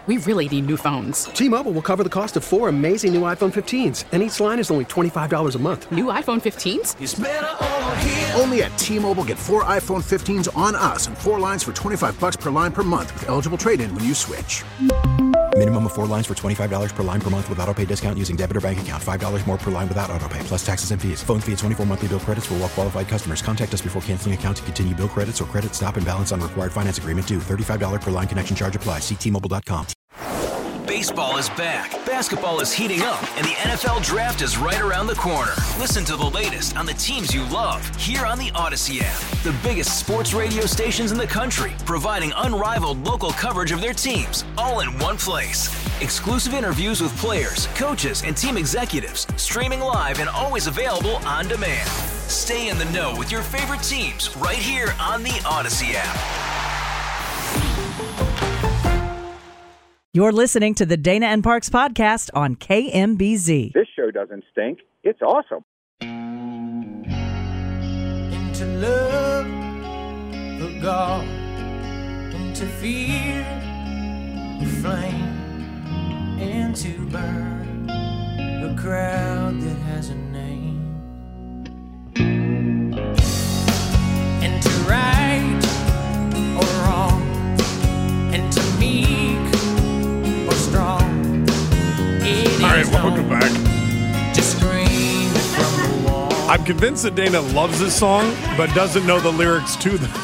We really need new phones. T-Mobile will cover the cost of 4 amazing new iPhone 15s, and each line is only $25 a month. New iPhone 15s? It's better over here. Only at T-Mobile, get 4 iPhone 15s on us and 4 lines for $25 per line per month with eligible trade-in when you switch. Minimum of 4 lines for $25 per line per month with autopay discount using debit or bank account. $5 more per line without autopay, plus taxes and fees. Phone fee at 24 monthly bill credits for well-qualified customers. Contact us before canceling account to continue bill credits or credit stop and balance on required finance agreement due. $35 per line connection charge applies. See T-Mobile.com. Baseball is back, basketball is heating up, and the NFL Draft is right around the corner. Listen to the latest on the teams you love here on the Odyssey app. The biggest sports radio stations in the country, providing unrivaled local coverage of their teams, all in one place. Exclusive interviews with players, coaches, and team executives, streaming live and always available on demand. Stay in the know with your favorite teams right here on the Odyssey app. You're listening to the Dana and Parks podcast on KMBZ. This show doesn't stink. It's awesome. Into love, the God, into fear, the flame, and to burn a crowd that has a name. And to right or wrong, and to meek or strong. All right, welcome back. Just scream from the wall. I'm convinced that Dana loves this song, but doesn't know the lyrics to the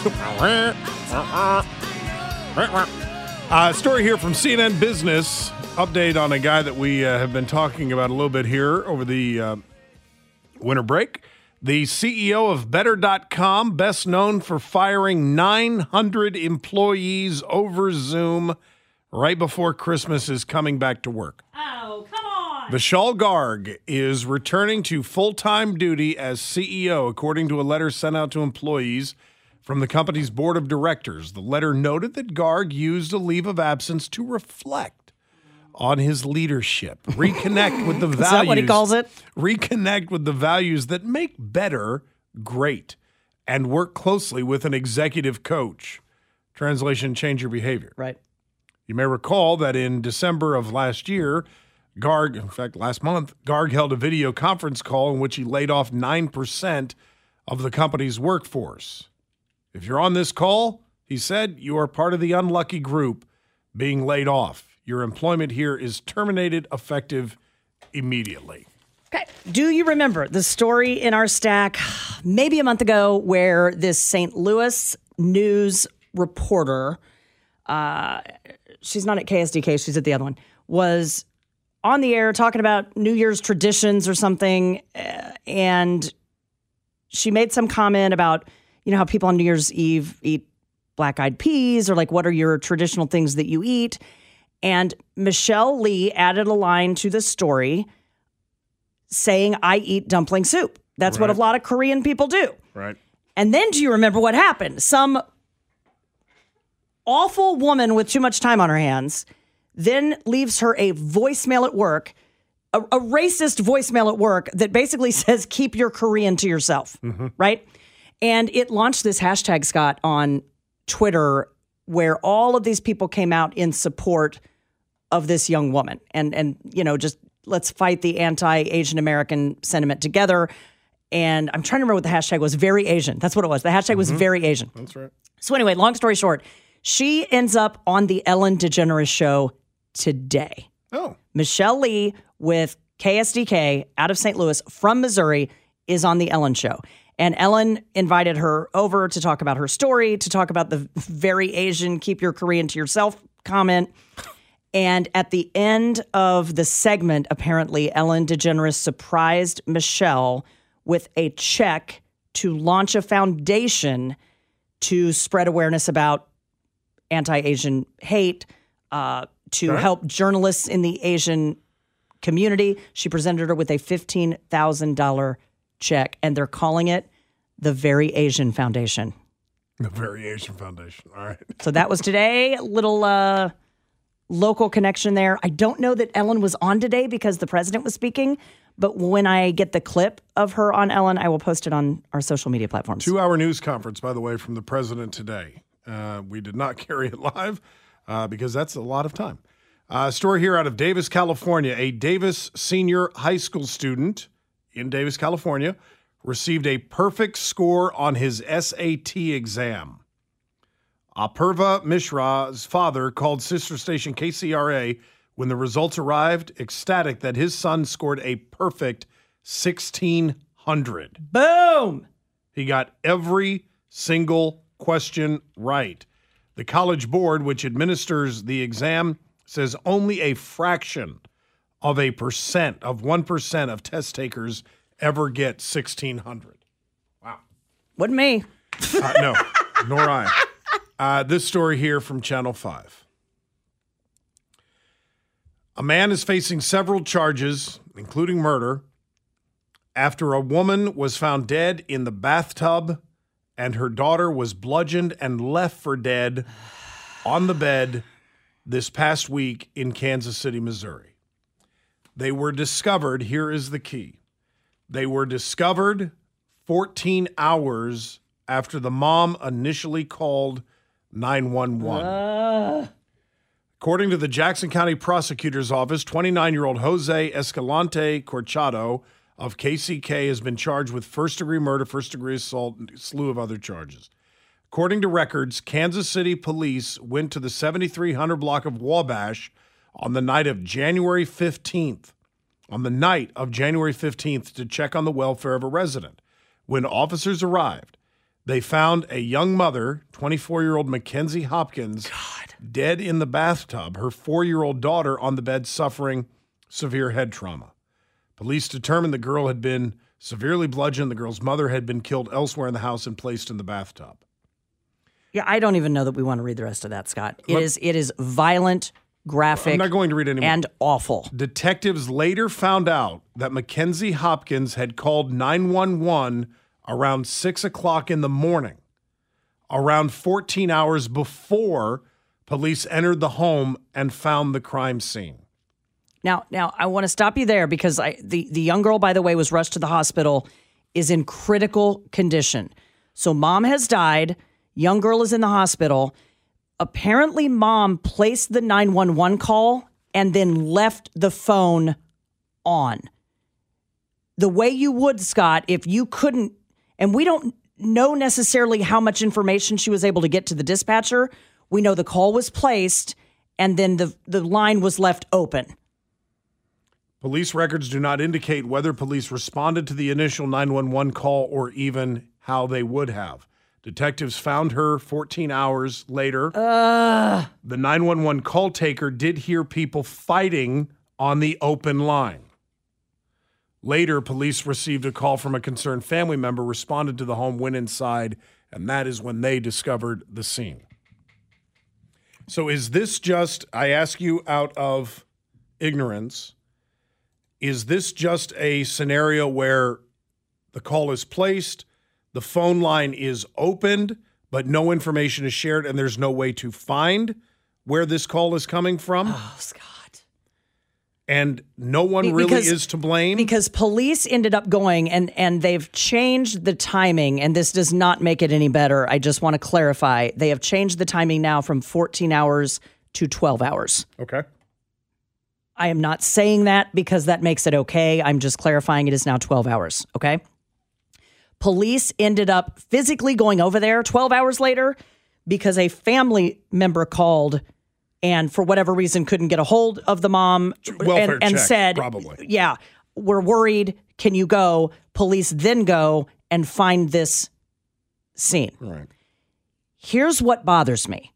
story here from CNN Business. Update on a guy that we have been talking about a little bit here over the winter break. The CEO of Better.com, best known for firing 900 employees over Zoom right before Christmas, is coming back to work. Oh, come on. Vishal Garg is returning to full-time duty as CEO, according to a letter sent out to employees from the company's board of directors. The letter noted that Garg used a leave of absence to reflect on his leadership, reconnect with the values. Is that what he calls it? Reconnect with the values that make better great, and work closely with an executive coach. Translation: change your behavior. Right. You may recall that in December of last year, Garg, in fact, last month, Garg held a video conference call in which he laid off 9% of the company's workforce. If you're on this call, he said, you are part of the unlucky group being laid off. Your employment here is terminated effective immediately. Okay. Do you remember the story in our stack maybe a month ago where this St. Louis news reporter, she's not at KSDK, she's at the other one, was on the air talking about New Year's traditions or something, and she made some comment about, how people on New Year's Eve eat black-eyed peas, or like, what are your traditional things that you eat? And Michelle Lee added a line to the story saying, I eat dumpling soup. That's what a lot of Korean people do. Right. And then do you remember what happened? Some awful woman with too much time on her hands then leaves her a voicemail at work, a racist voicemail at work that basically says, keep your Korean to yourself, right? And it launched this hashtag, Scott, on Twitter where all of these people came out in support of this young woman. And just let's fight the anti-Asian American sentiment together. And I'm trying to remember what the hashtag was. Very Asian. That's what it was. The hashtag was very Asian. That's right. So anyway, long story short, she ends up on the Ellen DeGeneres show today. Oh. Michelle Lee with KSDK out of St. Louis from Missouri is on the Ellen show. And Ellen invited her over to talk about her story, to talk about the very Asian, keep your Korean to yourself comment. And at the end of the segment, apparently, Ellen DeGeneres surprised Michelle with a check to launch a foundation to spread awareness about anti-Asian hate, to help journalists in the Asian community. She presented her with a $15,000 check, and they're calling it the Very Asian Foundation. The Very Asian Foundation. All right. So that was today. Little local connection there. I don't know that Ellen was on today because the president was speaking, but when I get the clip of her on Ellen, I will post it on our social media platforms. 2-hour news conference, by the way, from the president today. We did not carry it live because that's a lot of time. Story here out of Davis, California. A Davis senior high school student in Davis, California, received a perfect score on his SAT exam. Apurva Mishra's father called sister station KCRA when the results arrived, ecstatic that his son scored a perfect 1,600. Boom! He got every single question right. The College Board, which administers the exam, says only a fraction of 1% of test takers ever get 1,600. Wow. Wasn't me. No, nor I. This story here from Channel 5. A man is facing several charges, including murder, after a woman was found dead in the bathtub and her daughter was bludgeoned and left for dead on the bed this past week in Kansas City, Missouri. They were discovered, here is the key. They were discovered 14 hours after the mom initially called 911. According to the Jackson County Prosecutor's Office, 29-year-old Jose Escalante Corchado of KCK has been charged with first-degree murder, first-degree assault, and a slew of other charges. According to records, Kansas City police went to the 7300 block of Wabash on the night of January 15th. To check on the welfare of a resident. When officers arrived, they found a young mother, 24-year-old Mackenzie Hopkins, dead in the bathtub, her 4-year-old daughter on the bed suffering severe head trauma. Police determined the girl had been severely bludgeoned. The girl's mother had been killed elsewhere in the house and placed in the bathtub. Yeah, I don't even know that we want to read the rest of that, Scott. It is violent, graphic, I'm not going to read anymore. And awful. Detectives later found out that Mackenzie Hopkins had called 911 around 6 o'clock in the morning, around 14 hours before police entered the home and found the crime scene. Now I want to stop you there because the young girl, by the way, was rushed to the hospital, is in critical condition. So mom has died. Young girl is in the hospital. Apparently, mom placed the 911 call and then left the phone on. The way you would, Scott, if you couldn't, and we don't know necessarily how much information she was able to get to the dispatcher. We know the call was placed and then the line was left open. Police records do not indicate whether police responded to the initial 911 call or even how they would have. Detectives found her 14 hours later. The 911 call taker did hear people fighting on the open line. Later, police received a call from a concerned family member, responded to the home, went inside, and that is when they discovered the scene. So is this just, I ask you out of ignorance, is this just a scenario where the call is placed, the phone line is opened, but no information is shared, and there's no way to find where this call is coming from? Oh, Scott. And no one really is to blame? Because police ended up going, and they've changed the timing, and this does not make it any better. I just want to clarify. They have changed the timing now from 14 hours to 12 hours. Okay. I am not saying that because that makes it okay. I'm just clarifying it is now 12 hours, okay? Police ended up physically going over there 12 hours later because a family member called and for whatever reason couldn't get a hold of the mom and said, probably. Yeah, we're worried. Can you go? Police then go and find this scene. Right. Here's what bothers me.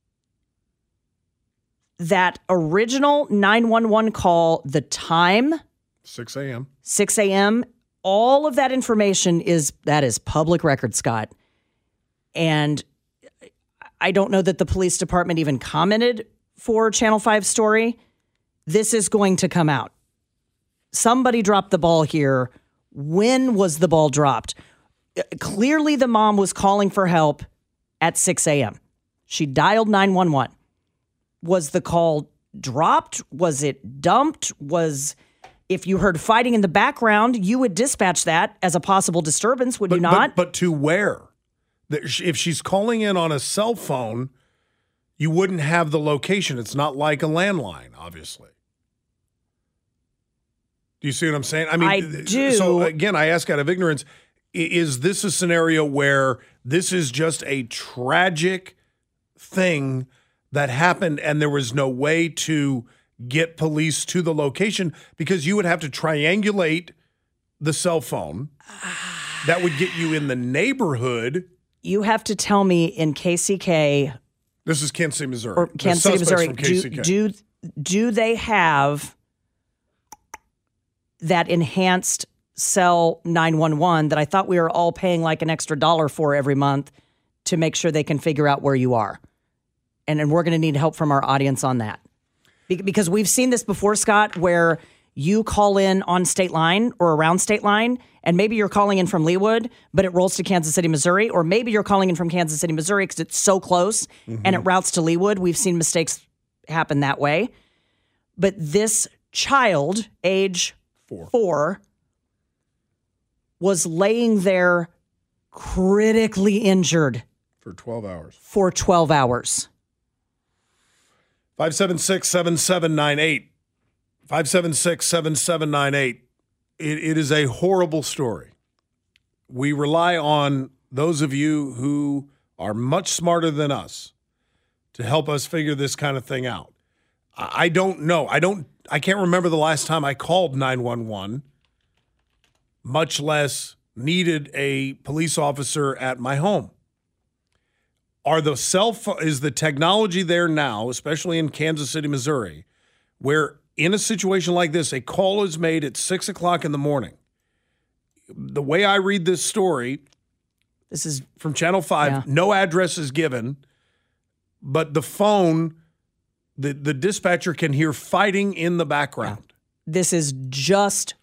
That original 911 call, the time, 6 a.m. 6 a.m., all of that information is public record, Scott. And I don't know that the police department even commented for Channel 5 story. This is going to come out. Somebody dropped the ball here. When was the ball dropped? Clearly, the mom was calling for help at 6 a.m. She dialed 911. Was the call dropped? Was it dumped? If you heard fighting in the background, you would dispatch that as a possible disturbance, would you not? But to where? If she's calling in on a cell phone, you wouldn't have the location. It's not like a landline, obviously. Do you see what I'm saying? I mean, I do. So again, I ask out of ignorance, is this a scenario where this is just a tragic thing that happened and there was no way to get police to the location because you would have to triangulate the cell phone that would get you in the neighborhood? You have to tell me in KCK. This is Kansas City, Missouri. Or Kansas City, Missouri. From KCK. Do they have that enhanced cell 911 that I thought we were all paying like an extra $1 for every month to make sure they can figure out where you are? And we're going to need help from our audience on that. Because we've seen this before, Scott, where you call in on State Line or around State Line, and maybe you're calling in from Leawood, but it rolls to Kansas City, Missouri, or maybe you're calling in from Kansas City, Missouri because it's so close and it routes to Leawood. We've seen mistakes happen that way. But this child, age 4, was laying there critically injured for 12 hours. 576-7798. 576-7798. It is a horrible story. We rely on those of you who are much smarter than us to help us figure this kind of thing out. I don't know. I can't remember the last time I called 911, much less needed a police officer at my home. Is the technology there now, especially in Kansas City, Missouri, where in a situation like this, a call is made at 6 o'clock in the morning? The way I read this story, this is from Channel 5, no address is given, but the phone, the dispatcher can hear fighting in the background. Yeah. This is just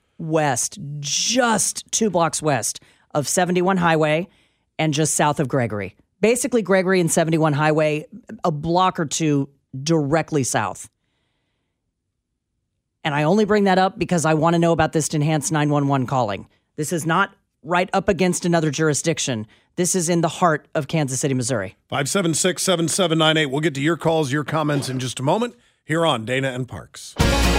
2 blocks west of 71 Highway and just south of Gregory. Basically, Gregory and 71 Highway, a block or two directly south. And I only bring that up because I want to know about this enhanced 911 calling. This is not right up against another jurisdiction. This is in the heart of Kansas City, Missouri. 576-7798. We'll get to your calls, your comments in just a moment here on Dana and Parks.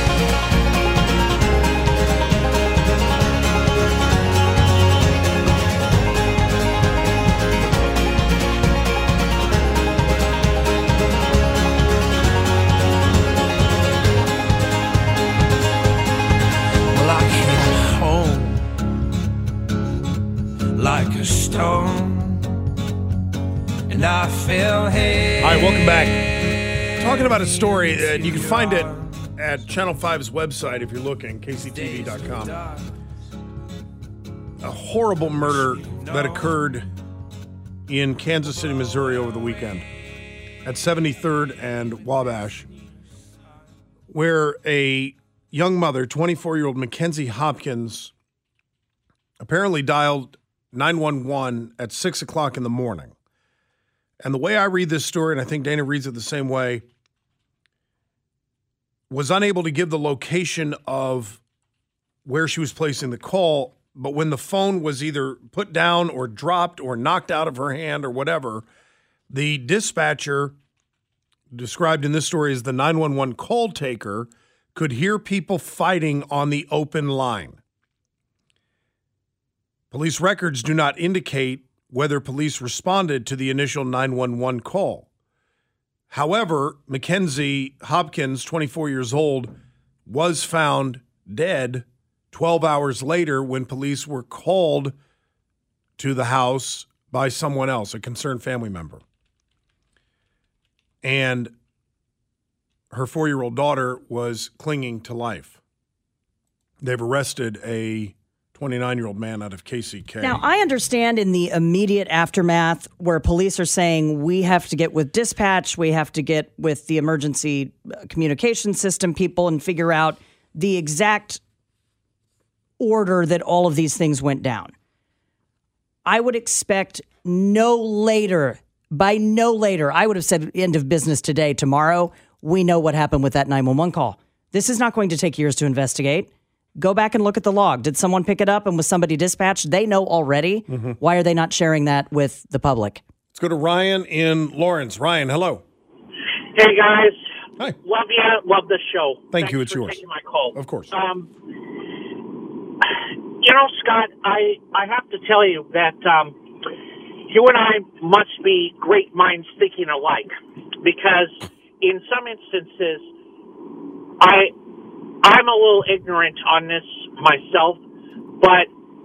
Like a stone, and I feel heavy. All right, welcome back. Talking about a story, and you can find it at Channel 5's website if you're looking, kctv.com. A horrible murder that occurred in Kansas City, Missouri over the weekend at 73rd and Wabash, where a young mother, 24-year-old Mackenzie Hopkins, apparently dialed 911 at 6 o'clock in the morning. And the way I read this story, and I think Dana reads it the same way, was unable to give the location of where she was placing the call, but when the phone was either put down or dropped or knocked out of her hand or whatever, the dispatcher, described in this story as the 911 call taker, could hear people fighting on the open line. Police records do not indicate whether police responded to the initial 911 call. However, Mackenzie Hopkins, 24 years old, was found dead 12 hours later when police were called to the house by someone else, a concerned family member. And her 4-year-old daughter was clinging to life. They've arrested a 29-year-old man out of KCK. Now, I understand in the immediate aftermath where police are saying we have to get with dispatch, we have to get with the emergency communication system people and figure out the exact order that all of these things went down. I would expect by no later, I would have said end of business today, tomorrow, we know what happened with that 911 call. This is not going to take years to investigate. Go back and look at the log. Did someone pick it up and was somebody dispatched? They know already. Mm-hmm. Why are they not sharing that with the public? Let's go to Ryan in Lawrence. Ryan, hello. Hey, guys. Hi. Love you. Love the show. Thank you. It's for yours. Taking my call. Of course. Scott, I have to tell you that you and I must be great minds thinking alike, because in some instances, I'm a little ignorant on this myself, but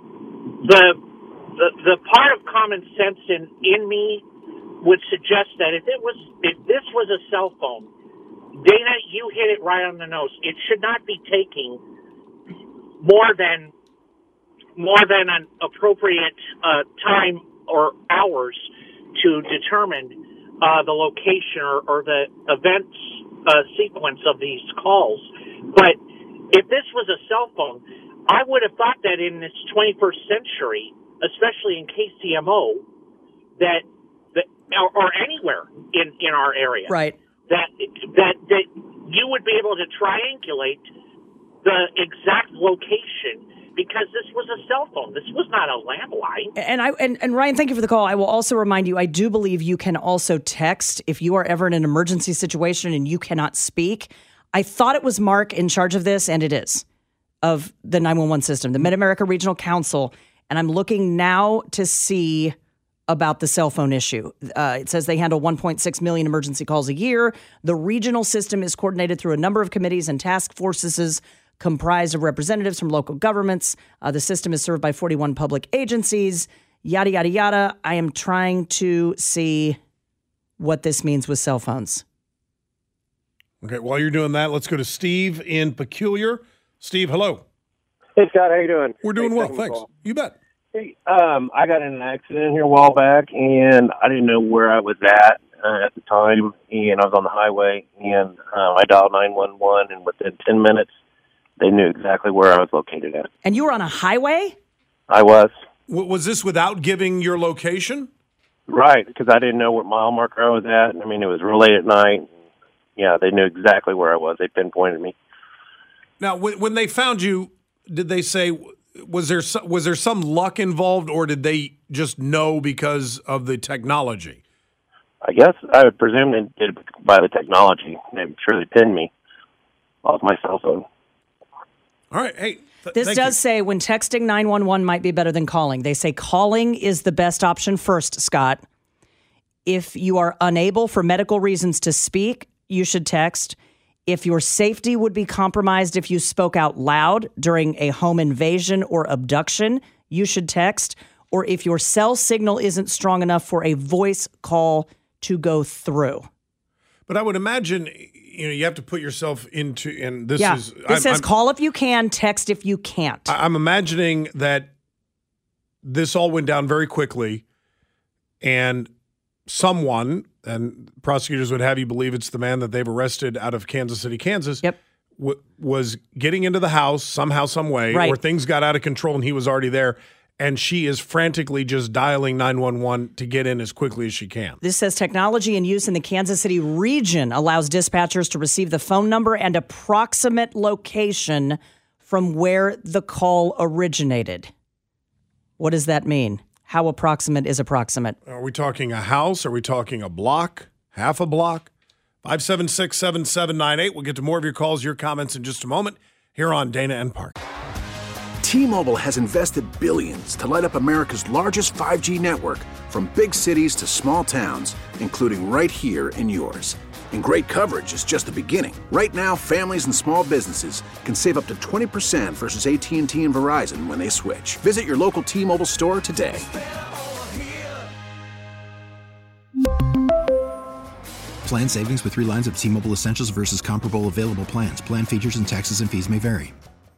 the part of common sense in me would suggest that if this was a cell phone, Dana, you hit it right on the nose. It should not be taking more than an appropriate time or hours to determine the location or the event sequence of these calls. But if this was a cell phone, I would have thought that in this 21st century, especially in KCMO, or anywhere in our area, right, that you would be able to triangulate the exact location, because this was a cell phone. This was not a landline. And Ryan, thank you for the call. I will also remind you, I do believe you can also text if you are ever in an emergency situation and you cannot speak. I thought it was Mark in charge of this, and it is, of the 911 system, the Mid-America Regional Council. And I'm looking now to see about the cell phone issue. It says they handle 1.6 million emergency calls a year. The regional system is coordinated through a number of committees and task forces comprised of representatives from local governments. The system is served by 41 public agencies, yada, yada, yada. I am trying to see what this means with cell phones. Okay, while you're doing that, let's go to Steve in Peculiar. Steve, hello. Hey, Scott, how you doing? We're doing well, thanks. You bet. Hey, I got in an accident here a while back, and I didn't know where I was at the time, and I was on the highway, and I dialed 911, and within 10 minutes, they knew exactly where I was located at. And you were on a highway? I was. Was this without giving your location? Right, because I didn't know what mile marker I was at. I mean, it was real late at night. Yeah, they knew exactly where I was. They pinpointed me. Now, when they found you, did they say, was there some luck involved, or did they just know because of the technology? I guess I would presume they did it by the technology. They surely pinned me off my cell phone. All right. Hey, this does say when texting 911 might be better than calling. They say calling is the best option first, Scott. If you are unable for medical reasons to speak, you should text. If your safety would be compromised if you spoke out loud during a home invasion or abduction, you should text. Or if your cell signal isn't strong enough for a voice call to go through. But I would imagine, you have to put yourself into, and this is... This says call if you can, text if you can't. I'm imagining that this all went down very quickly, and someone, and prosecutors would have you believe it's the man that they've arrested out of Kansas City, Kansas, was getting into the house somehow, some way, or things got out of control and he was already there, and she is frantically just dialing 911 to get in as quickly as she can. This says technology in use in the Kansas City region allows dispatchers to receive the phone number and approximate location from where the call originated. What does that mean? How approximate is approximate? Are we talking a house? Are we talking a block? Half a block? 576-7798. We'll get to more of your calls, your comments in just a moment here on Dana and Park. T-Mobile has invested billions to light up America's largest 5G network, from big cities to small towns, including right here in yours. And great coverage is just the beginning. Right now, families and small businesses can save up to 20% versus AT&T and Verizon when they switch. Visit your local T-Mobile store today. Plan savings with 3 lines of T-Mobile Essentials versus comparable available plans. Plan features and taxes and fees may vary.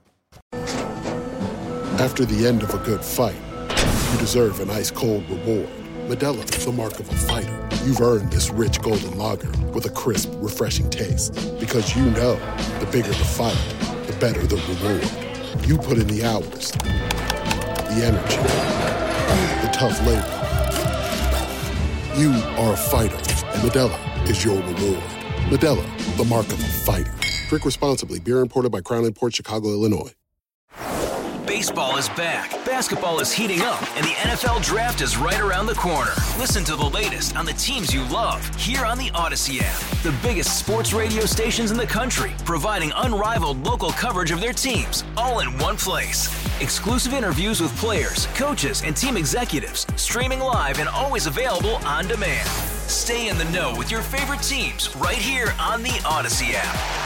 After the end of a good fight, you deserve an ice-cold reward. Modelo is the mark of a fighter. You've earned this rich golden lager with a crisp, refreshing taste. Because you know, the bigger the fight, the better the reward. You put in the hours, the energy, the tough labor. You are a fighter, and Modelo is your reward. Modelo, the mark of a fighter. Drink responsibly. Beer imported by Crown Imports, Chicago, Illinois. Baseball is back, basketball is heating up, and the NFL Draft is right around the corner. Listen to the latest on the teams you love here on the Odyssey app. The biggest sports radio stations in the country, providing unrivaled local coverage of their teams, all in one place. Exclusive interviews with players, coaches, and team executives, streaming live and always available on demand. Stay in the know with your favorite teams right here on the Odyssey app.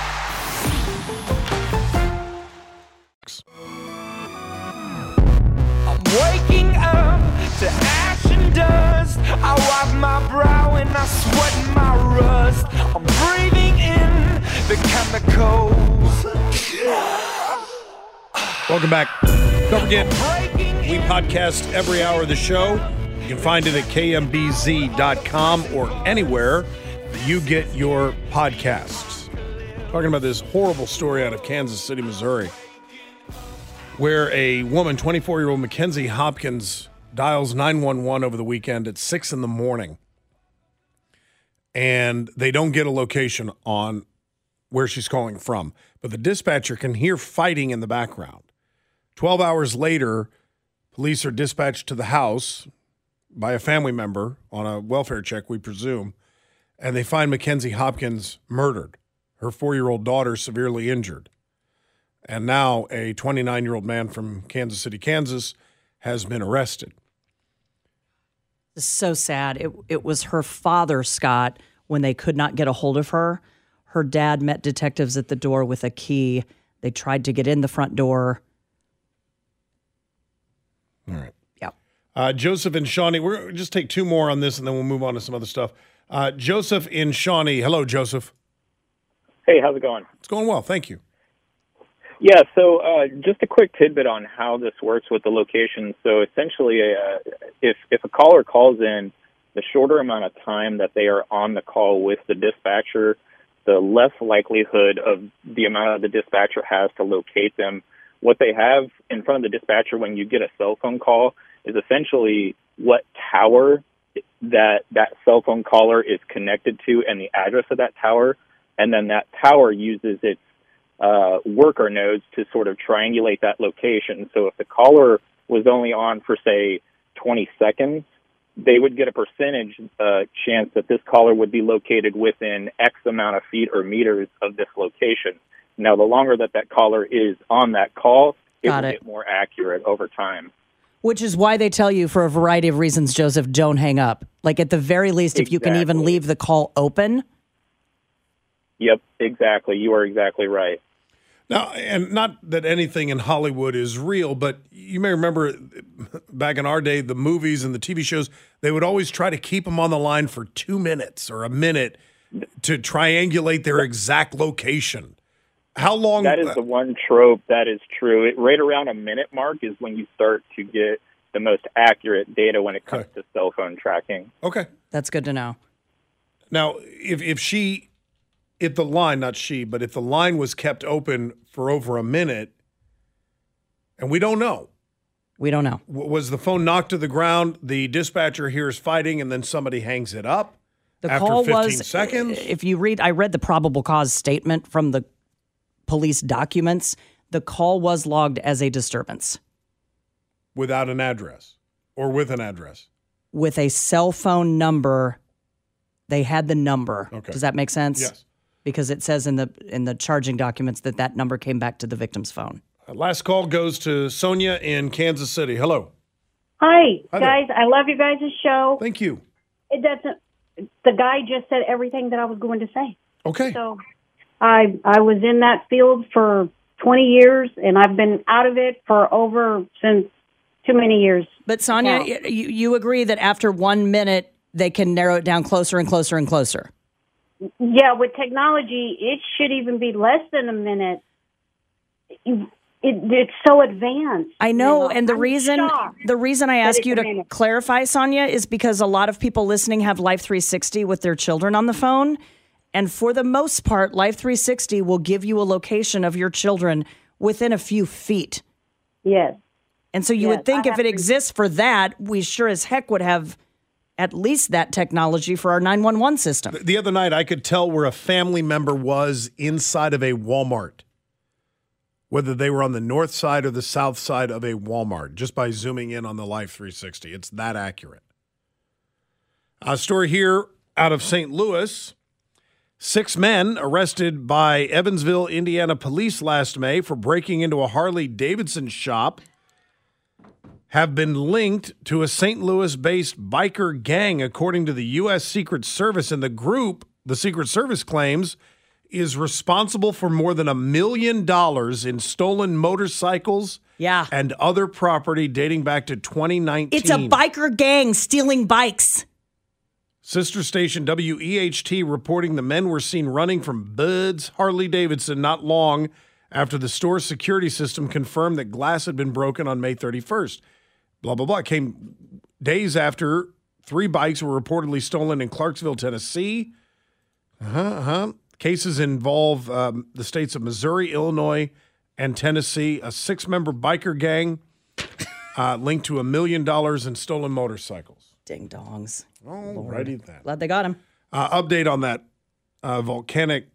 I'm waking up to ash and dust. I wipe my brow and I sweat my rust. I'm breathing in the chemicals. Welcome back. Don't forget, we podcast every hour of the show. You can find it at kmbz.com or anywhere that you get your podcasts. Talking about this horrible story out of Kansas City, Missouri, where a woman, 24-year-old Mackenzie Hopkins, dials 911 over the weekend at 6 in the morning. And they don't get a location on where she's calling from. But the dispatcher can hear fighting in the background. 12 hours later, police are dispatched to the house by a family member on a welfare check, we presume, and they find Mackenzie Hopkins murdered, her 4-year-old daughter severely injured. And now a 29-year-old man from Kansas City, Kansas, has been arrested. It's so sad. It was her father, Scott, when they could not get a hold of her. Her dad met detectives at the door with a key. They tried to get in the front door. All right. Yeah. Joseph and Shawnee, we'll just take two more on this and then we'll move on to some other stuff. Joseph in Shawnee. Hello, Joseph. Hey, how's it going? It's going well. Thank you. Yeah, so just a quick tidbit on how this works with the location. So essentially, if a caller calls in, the shorter amount of time that they are on the call with the dispatcher, the less likelihood of the amount the dispatcher has to locate them. What they have in front of the dispatcher when you get a cell phone call is essentially what tower that cell phone caller is connected to and the address of that tower. And then that tower uses its worker nodes to sort of triangulate that location. So if the caller was only on for, say, 20 seconds, they would get a percentage chance that this caller would be located within X amount of feet or meters of this location. Now, the longer that caller is on that call, it will get more accurate over time. Which is why they tell you, for a variety of reasons, Joseph, don't hang up. Like, at the very least, if you can even leave the call open. Yep, exactly. You are exactly right. Now, and not that anything in Hollywood is real, but you may remember back in our day, the movies and the TV shows, they would always try to keep them on the line for 2 minutes or a minute to triangulate their exact location. How long? That is the one trope that is true. Right around a minute mark is when you start to get the most accurate data when it comes to cell phone tracking. Okay. That's good to know. Now, if the line was kept open for over a minute, and we don't know. We don't know. Was the phone knocked to the ground, the dispatcher hears fighting, and then somebody hangs it up after call 15 was, seconds? If you read, I read the probable cause statement from the police documents. The call was logged as a disturbance. Without an address or with an address? With a cell phone number. They had the number. Okay. Does that make sense? Yes. Because it says in the charging documents that number came back to the victim's phone. Last call goes to Sonia in Kansas City. Hello. Hi Hi guys. there. I love you guys' show. Thank you. It doesn't. The guy just said everything that I was going to say. Okay. So I was in that field for 20 years, and I've been out of it since too many years. But Sonia, you agree that after 1 minute, they can narrow it down closer and closer and closer? Yeah, with technology, it should even be less than a minute. It's so advanced. I know, and the reason I ask you to clarify, Sonia, is because a lot of people listening have Life 360 with their children on the phone, and for the most part, Life 360 will give you a location of your children within a few feet. Yes. And so you would think if it exists for that, we sure as heck would have at least that technology for our 911 system. The other night, I could tell where a family member was inside of a Walmart. whether they were on the north side or the south side of a Walmart, just by zooming in on the Life 360. It's that accurate. A story here out of St. Louis. 6 men arrested by Evansville, Indiana police last May for breaking into a Harley-Davidson shop have been linked to a St. Louis-based biker gang, according to the U.S. Secret Service. And the group, the Secret Service claims, is responsible for more than $1 million in stolen motorcycles and other property dating back to 2019. It's a biker gang stealing bikes. Sister station WEHT reporting the men were seen running from Bud's Harley-Davidson not long after the store's security system confirmed that glass had been broken on May 31st. Blah, blah, blah. It came days after 3 bikes were reportedly stolen in Clarksville, Tennessee. Cases involve the states of Missouri, Illinois, and Tennessee. A 6-member biker gang linked to $1 million in stolen motorcycles. Ding dongs. All righty then. Glad they got him. Update on that volcanic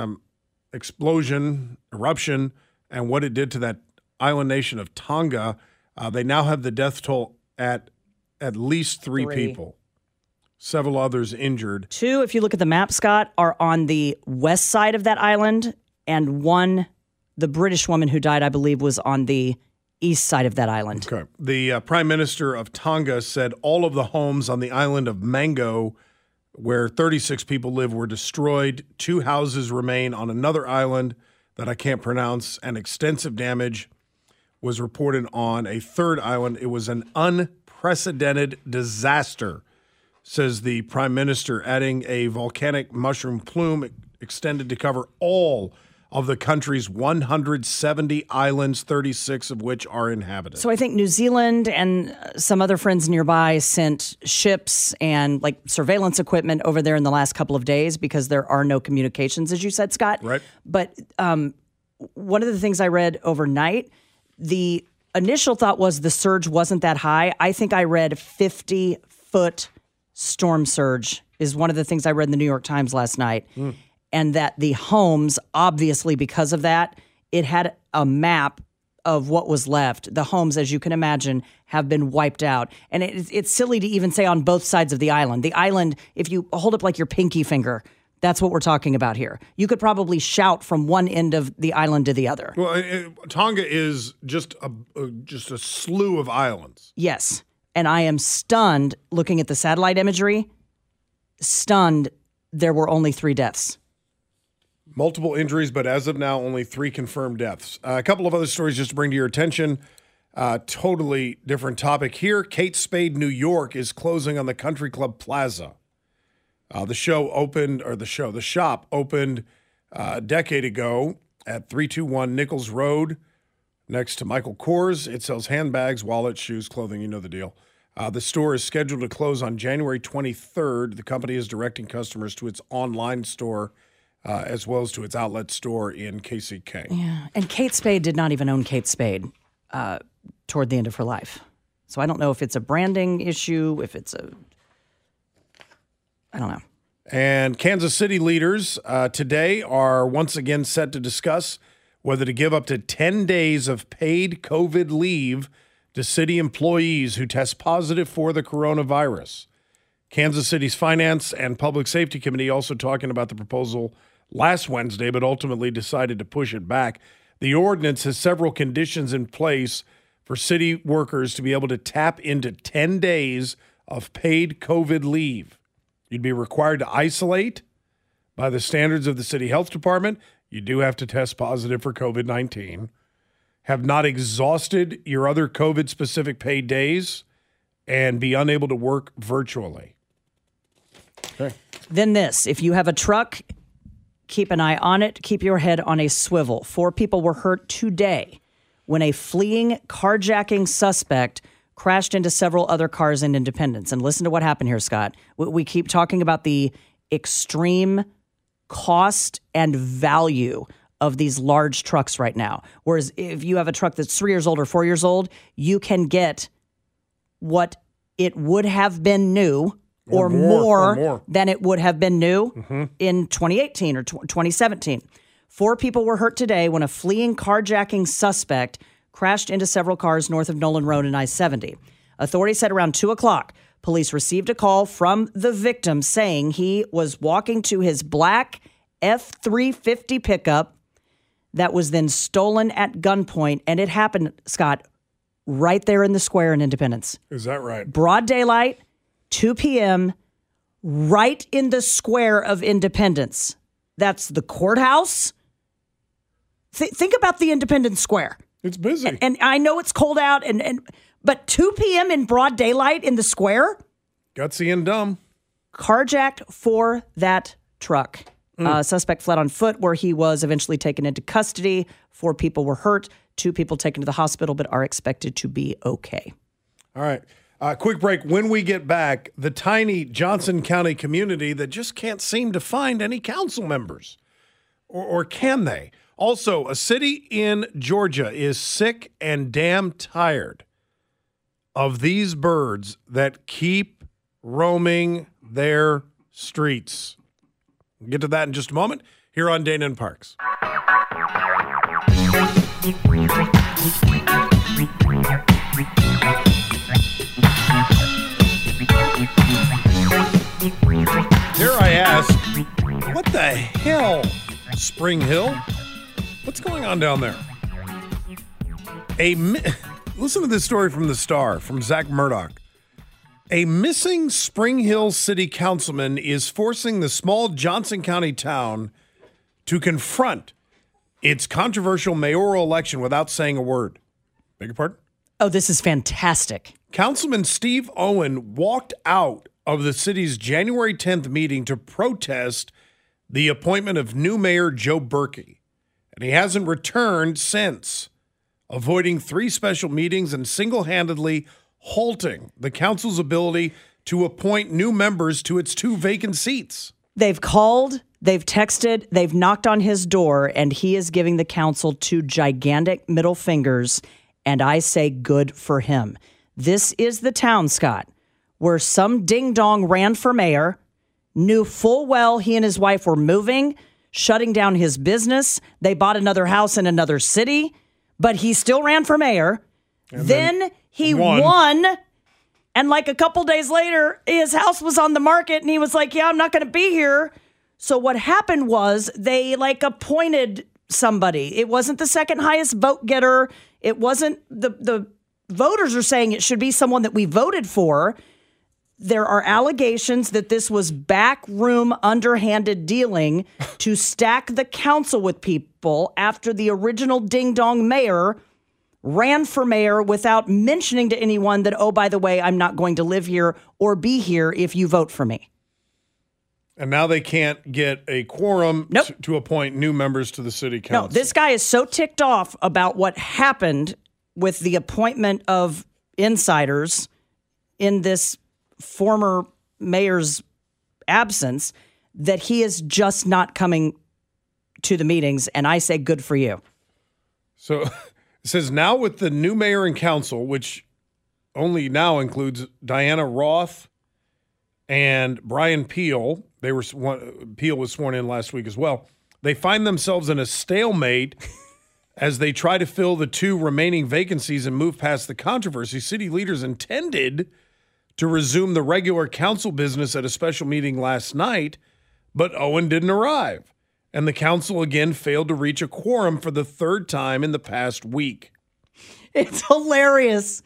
eruption, and what it did to that island nation of Tonga. They now have the death toll at least 3 people. Several others injured. 2, if you look at the map, Scott, are on the west side of that island, and 1, the British woman who died, I believe, was on the east side of that island. Okay. The Prime Minister of Tonga said all of the homes on the island of Mango, where 36 people live, were destroyed. 2 houses remain on another island that I can't pronounce, and extensive damage was reported on a 3rd island. It was an unprecedented disaster, says the Prime Minister, adding a volcanic mushroom plume extended to cover all of the country's 170 islands, 36 of which are inhabited. So I think New Zealand and some other friends nearby sent ships and like surveillance equipment over there in the last couple of days because there are no communications, as you said, Scott. Right. But one of the things I read overnight, the initial thought was the surge wasn't that high. I think I read 50-foot storm surge is one of the things I read in the New York Times last night. And that the homes, obviously because of that, it had a map of what was left. The homes, as you can imagine, have been wiped out. And it's silly to even say on both sides of the island. The island, if you hold up like your pinky finger, that's what we're talking about here. You could probably shout from one end of the island to the other. Well, Tonga is just a slew of islands. Yes. And I am stunned looking at the satellite imagery, stunned there were only 3 deaths. Multiple injuries, but as of now, only 3 confirmed deaths. A couple of other stories just to bring to your attention. Totally different topic here. Kate Spade, New York, is closing on the Country Club Plaza. The shop opened a decade ago at 321 Nichols Road next to Michael Kors. It sells handbags, wallets, shoes, clothing. You know the deal. The store is scheduled to close on January 23rd. The company is directing customers to its online store as well as to its outlet store in KCK. Yeah, and Kate Spade did not even own Kate Spade toward the end of her life. So I don't know if it's a branding issue, if it's I don't know. And Kansas City leaders today are once again set to discuss whether to give up to 10 days of paid COVID leave to city employees who test positive for the coronavirus. Kansas City's Finance and Public Safety Committee also talking about the proposal last Wednesday, but ultimately decided to push it back. The ordinance has several conditions in place for city workers to be able to tap into 10 days of paid COVID leave. You'd be required to isolate by the standards of the city health department. You do have to test positive for COVID-19. Have not exhausted your other COVID-specific paid days and be unable to work virtually. Okay. Then this, if you have a truck, keep an eye on it. Keep your head on a swivel. 4 people were hurt today when a fleeing carjacking suspect crashed into several other cars in Independence. And listen to what happened here, Scott. We keep talking about the extreme cost and value of these large trucks right now. Whereas if you have a truck that's 3 years old or 4 years old, you can get what it would have been new or more than it would have been new in 2018 or 2017. 4 people were hurt today when a fleeing carjacking suspect crashed into several cars north of Nolan Road and I-70. Authorities said around 2 o'clock, police received a call from the victim saying he was walking to his black F-350 pickup that was then stolen at gunpoint. And it happened, Scott, right there in the square in Independence. Is that right? Broad daylight, 2 p.m., right in the square of Independence. That's the courthouse. Think about the Independence Square. It's busy. And I know it's cold out, but 2 p.m. in broad daylight in the square? Gutsy and dumb. Carjacked for that truck. Suspect fled on foot, where he was eventually taken into custody. 4 people were hurt. 2 people taken to the hospital, but are expected to be okay. All right. Quick break. When we get back, the tiny Johnson County community that just can't seem to find any council members. Or can they? Also, a city in Georgia is sick and damn tired of these birds that keep roaming their streets. We'll get to that in just a moment here on Dana and Parks. Dare I ask, what the hell, Spring Hill? What's going on down there? Listen to this story from the Star, from Zach Murdoch. A missing Spring Hill city councilman is forcing the small Johnson County town to confront its controversial mayoral election without saying a word. Beg your pardon? Oh, this is fantastic. Councilman Steve Owen walked out of the city's January 10th meeting to protest the appointment of new mayor Joe Berkey, and he hasn't returned since, avoiding 3 special meetings and single-handedly halting the council's ability to appoint new members to its 2 vacant seats. They've called, they've texted, they've knocked on his door, and he is giving the council 2 gigantic middle fingers, and I say good for him. This is the town, Scott, where some ding-dong ran for mayor, knew full well he and his wife were moving, shutting down his business. They bought another house in another city, but he still ran for mayor. Then he won. And like a couple days later, his house was on the market and he was like, yeah, I'm not going to be here. So what happened was they appointed somebody. It wasn't the second highest vote getter. It wasn't the voters are saying it should be someone that we voted for. There are allegations that this was backroom, underhanded dealing to stack the council with people after the original ding-dong mayor ran for mayor without mentioning to anyone that, oh, by the way, I'm not going to live here or be here if you vote for me. And now they can't get a quorum to appoint new members to the city council. No, this guy is so ticked off about what happened with the appointment of insiders in this former mayor's absence that he is just not coming to the meetings, and I say good for you. So it says now with the new mayor and council, which only now includes Diana Roth and Brian Peel. Peel was sworn in last week as well. They find themselves in a stalemate as they try to fill the 2 remaining vacancies and move past the controversy. City leaders intended to resume the regular council business at a special meeting last night, but Owen didn't arrive, and the council again failed to reach a quorum for the 3rd time in the past week. It's hilarious.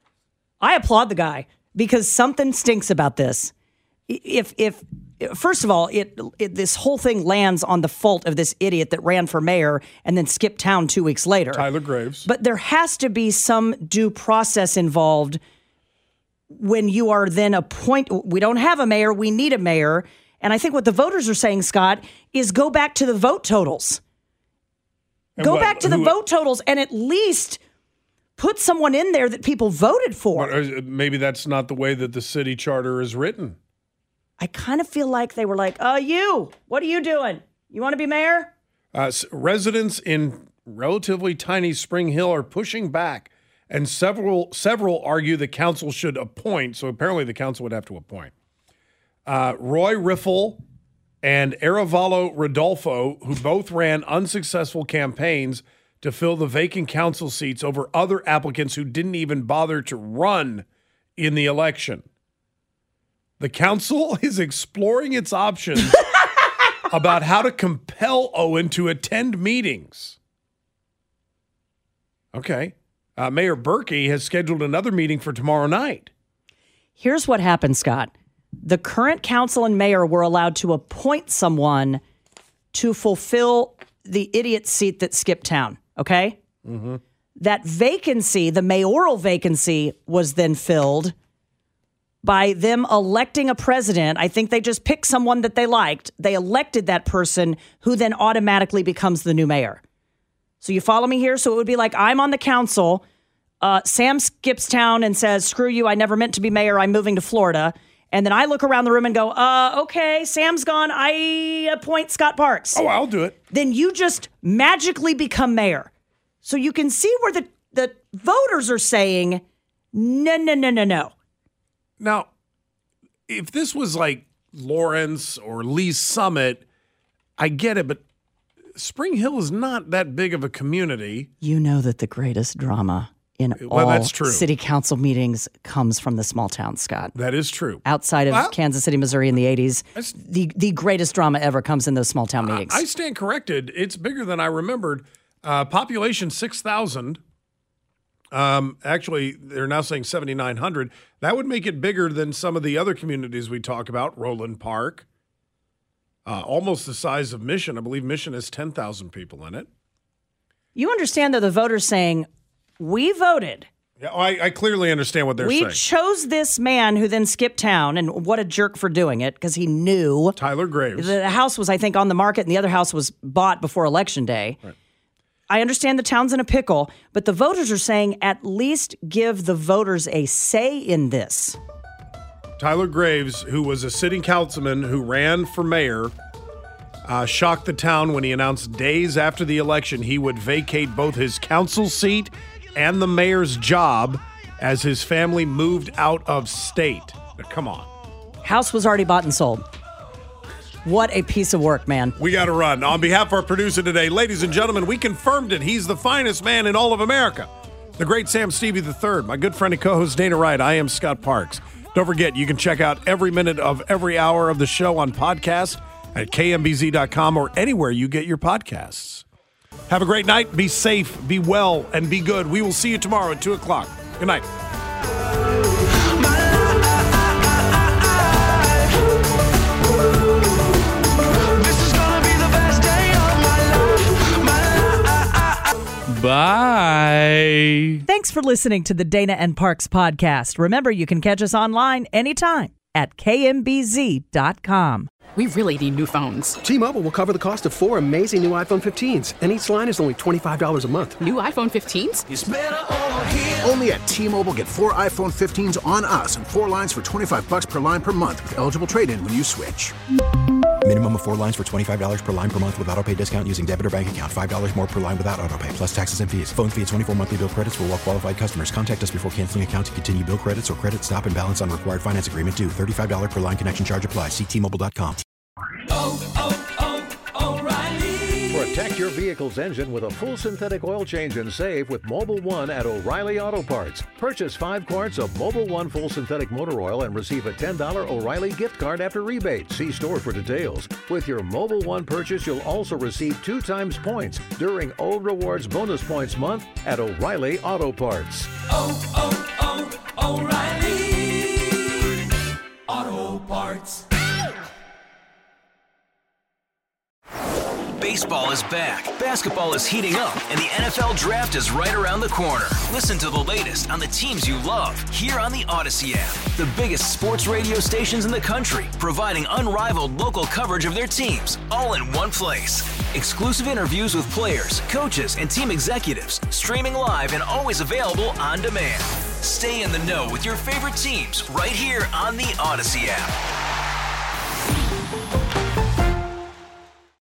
I applaud the guy because something stinks about this. If first of all, this whole thing lands on the fault of this idiot that ran for mayor and then skipped town 2 weeks later. Tyler Graves. But there has to be some due process involved when you are then we don't have a mayor, we need a mayor. And I think what the voters are saying, Scott, is go back to the vote totals. Go back to the vote totals and at least put someone in there that people voted for. Maybe that's not the way that the city charter is written. I kind of feel like they were like, what are you doing? You want to be mayor? Residents in relatively tiny Spring Hill are pushing back, and several argue the council should appoint. So apparently the council would have to appoint Roy Riffle and Arevalo Rodolfo, who both ran unsuccessful campaigns to fill the vacant council seats over other applicants who didn't even bother to run in the election. The council is exploring its options about how to compel Owen to attend meetings. Okay. Mayor Berkey has scheduled another meeting for tomorrow night. Here's what happened, Scott. The current council and mayor were allowed to appoint someone to fulfill the idiot seat that skipped town, okay? Mm-hmm. That vacancy, the mayoral vacancy, was then filled by them electing a president. I think they just picked someone that they liked. They elected that person who then automatically becomes the new mayor. So you follow me here? So it would be like I'm on the council. Sam skips town and says, screw you, I never meant to be mayor. I'm moving to Florida. And then I look around the room and go, okay, Sam's gone. I appoint Scott Parks. Oh, I'll do it. Then you just magically become mayor. So you can see where the voters are saying, no. Now, if this was like Lawrence or Lee's Summit, I get it, but Spring Hill is not that big of a community. You know that the greatest drama in that's true. City council meetings comes from the small town, Scott. That is true. Outside of Kansas City, Missouri in the 80s, the greatest drama ever comes in those small town meetings. I stand corrected. It's bigger than I remembered. Population 6,000. Actually, they're now saying 7,900. That would make it bigger than some of the other communities we talk about, Roland Park. Almost the size of Mission. I believe Mission has 10,000 people in it. You understand, though, the voters saying, we voted. Yeah, I clearly understand what they're saying. We chose this man who then skipped town, and what a jerk for doing it, because he knew. Tyler Graves. The house was, I think, on the market, and the other house was bought before Election Day. Right. I understand the town's in a pickle, but the voters are saying at least give the voters a say in this. Tyler Graves, who was a sitting councilman who ran for mayor, shocked the town when he announced days after the election he would vacate both his council seat and the mayor's job as his family moved out of state. Now, come on. House was already bought and sold. What a piece of work, man. We got to run. On behalf of our producer today, ladies and gentlemen, we confirmed it. He's the finest man in all of America. The great Sam Stevie III, my good friend and co-host Dana Wright. I am Scott Parks. Don't forget, you can check out every minute of every hour of the show on podcast at kmbz.com or anywhere you get your podcasts. Have a great night. Be safe, be well, and be good. We will see you tomorrow at 2 o'clock. Good night. Bye. Thanks for listening to the Dana and Parks podcast. Remember, you can catch us online anytime at kmbz.com. We really need new phones. T-Mobile will cover the cost of 4 amazing new iPhone 15s, and each line is only $25 a month. New iPhone 15s? It's better over here. Only at T-Mobile, get 4 iPhone 15s on us and 4 lines for $25 per line per month with eligible trade-in when you switch. Minimum of 4 lines for $25 per line per month with autopay discount using debit or bank account. $5 more per line without autopay, plus taxes and fees. Phone fee at 24 monthly bill credits for well-qualified customers. Contact us before canceling account to continue bill credits or credit stop and balance on required finance agreement due. $35 per line connection charge applies. See T-Mobile.com. O'Reilly. Protect your vehicle's engine with a full synthetic oil change and save with Mobil 1 at O'Reilly Auto Parts. Purchase 5 quarts of Mobil 1 full synthetic motor oil and receive a $10 O'Reilly gift card after rebate. See store for details. With your Mobil 1 purchase, you'll also receive 2 times points during O Rewards Bonus Points Month at O'Reilly Auto Parts. O'Reilly Auto Parts. Baseball is back, basketball is heating up, and the NFL Draft is right around the corner. Listen to the latest on the teams you love here on the Odyssey app. The biggest sports radio stations in the country, providing unrivaled local coverage of their teams, all in one place. Exclusive interviews with players, coaches, and team executives, streaming live and always available on demand. Stay in the know with your favorite teams right here on the Odyssey app.